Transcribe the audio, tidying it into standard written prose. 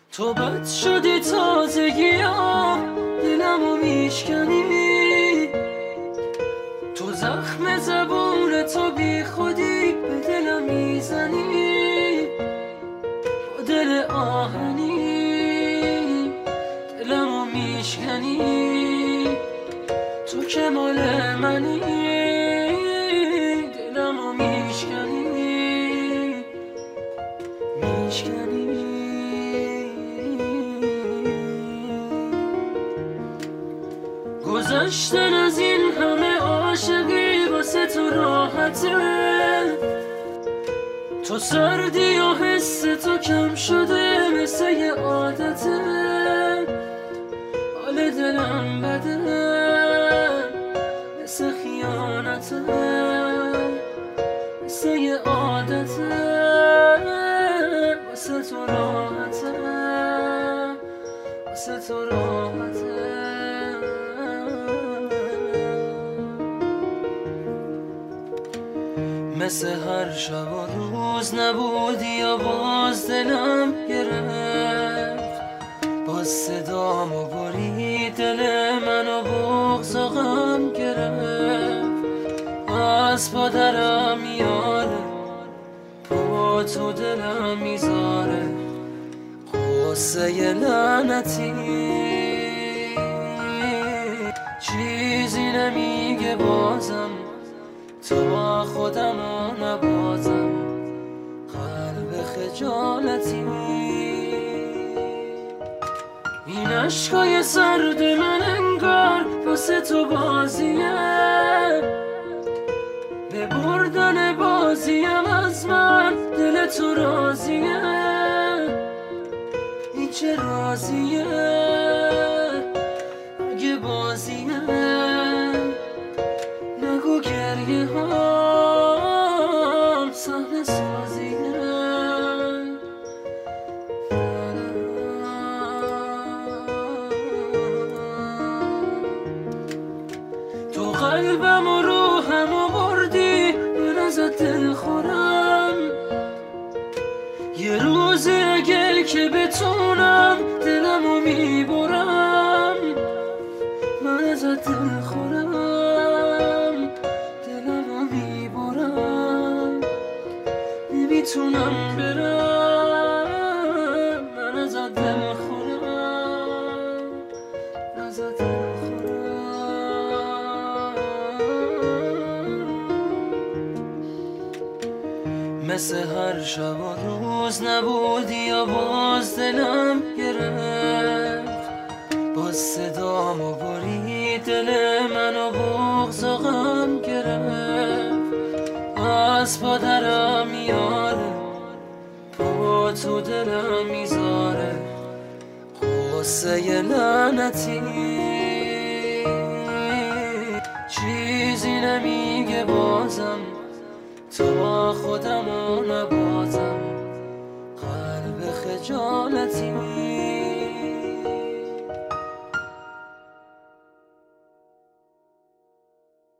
تو بد شدی تازگیام، دلمو میشکنی. تو زخم زبون تو بی خودی به دلم میزنی. با دل آهنی دلمو میشکنی. تو که مال منی، دلمو میشکنی. گذشتن از این همه عاشقی واسه تو راحته. تو سردی و حس تو کم شده مثل یه عادته. حال دلم بده مثل خیانته، مثل یه عادته. واسه تو راحته، واسه تو راحته. مثل هر شب و روز نبودی و باز دلم گرفت. باز صدامو برید دل منو بغض و غم گرفت. از پادرم میاره، با تو دلم میذاره قصه ی لعنتی. چیزی نمیگه بازم، تو با خودمو نبازم. قلب خجالتی، این عشقای سرد من انگار واسه تو بازیه. به بردن بازیم از من دل تو راضیه. این چه راضیه اگه بازیه؟ نگو گریه هم صحنه سازیه. تو قلبم و روحم و بردی، من ازت دل خورم. یه روزی اگه که بتونم دلمو میبرم. من ازت دل خورم، دلمو میبرم. نمیتونم برم. من ازت دل خورم، ازت دل مثل هر شب و روز نبودی و باز دلم گرفت. باز صدامو برید دل منو بغض و غم گرفت. از پادرم میاره، با تو دلم میذاره قصه ی لعنتی. چیزی نمیگه بازم، تو با خودمو نبازم. قلب خجالتی